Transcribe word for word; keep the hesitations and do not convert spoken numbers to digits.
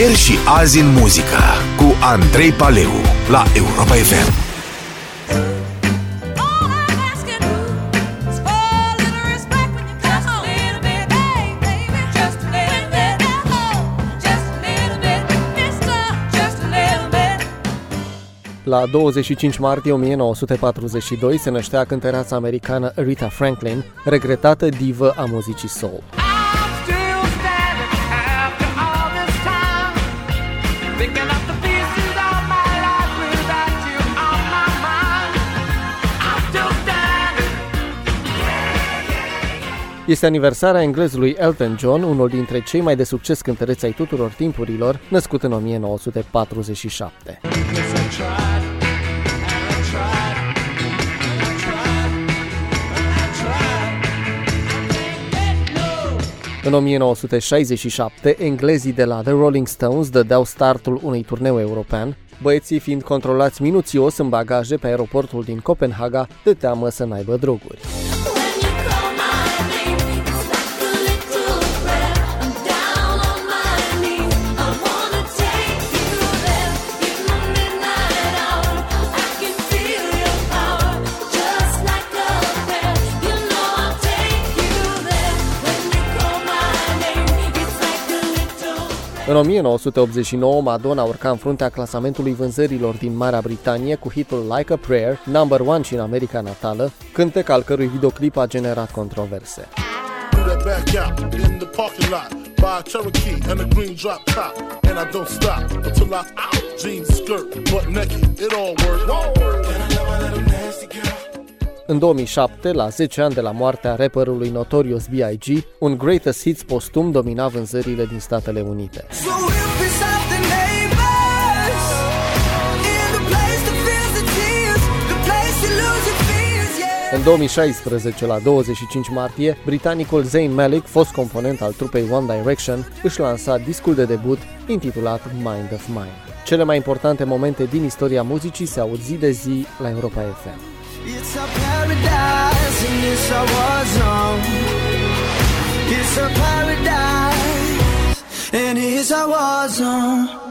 Ieri și azi în muzică cu Andrei Paleu la Europa F M. La douăzeci și cinci martie o mie nouă sute patruzeci și doi se năștea cântăreața americană Aretha Franklin, regretată divă a muzicii soul. Este aniversarea englezului Elton John, unul dintre cei mai de succes cântăreți ai tuturor timpurilor, născut în o mie nouă sute patruzeci și șapte. În o mie nouă sute șaizeci și șapte, englezii de la The Rolling Stones dădeau startul unui turneu european, băieții fiind controlați minuțios în bagaje pe aeroportul din Copenhaga, de teamă să n-aibă droguri. În o mie nouă sute optzeci și nouă, Madonna urca în fruntea clasamentului vânzărilor din Marea Britanie cu hitul Like a Prayer, number one și în America natală, cântec al cărui videoclip a generat controverse. În două mii șapte, la zece ani de la moartea rapperului Notorious B I G, un Greatest Hits postum domina vânzările din Statele Unite. În două mii șaisprezece, la douăzeci și cinci martie, britanicul Zayn Malik, fost component al trupei One Direction, își lansa discul de debut intitulat Mind of Mine. Cele mai importante momente din istoria muzicii se aud zi de zi la Europa F M. It's a paradise and it's a war zone. It's a paradise and it's a war zone.